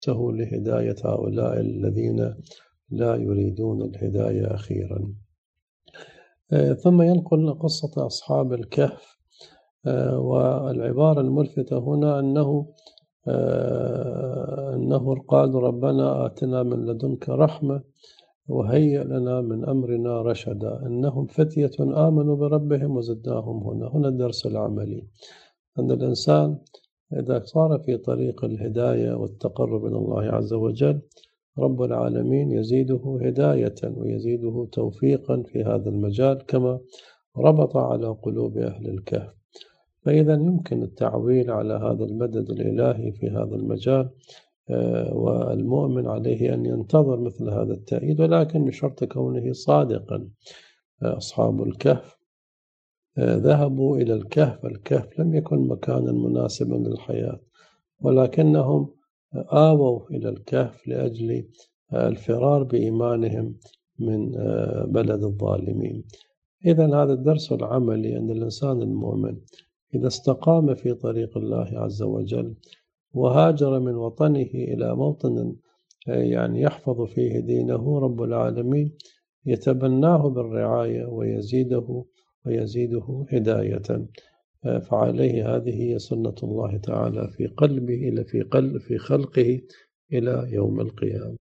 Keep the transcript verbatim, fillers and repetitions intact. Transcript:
لهداية هؤلاء الذين لا يريدون الهداية أخيرا. ثم ينقل قصة أصحاب الكهف، والعبارة الملفتة هنا أنه أنه قالوا ربنا آتنا من لدنك رحمة وهيئ لنا من أمرنا رشدا، أنهم فتية آمنوا بربهم وزدناهم هنا هنا الدرس العملي، أن الإنسان إذا صار في طريق الهداية والتقرب إلى الله عز وجل رب العالمين يزيده هداية ويزيده توفيقا في هذا المجال كما ربط على قلوب أهل الكهف. فإذا يمكن التعويل على هذا المدد الإلهي في هذا المجال، والمؤمن عليه أن ينتظر مثل هذا التأييد، ولكن بشرط كونه صادقا. أصحاب الكهف ذهبوا إلى الكهف، الكهف لم يكن مكانا مناسبا للحياة، ولكنهم آووا إلى الكهف لأجل الفرار بإيمانهم من بلد الظالمين. إذن هذا الدرس العملي أن الإنسان المؤمن إذا استقام في طريق الله عز وجل وهاجر من وطنه إلى موطن يعني يحفظ فيه دينه، رب العالمين يتبناه بالرعاية ويزيده ويزيده هداية. فعليه هذه هي سنة الله تعالى في قلبه إلى في قلب في خلقه إلى يوم القيامة.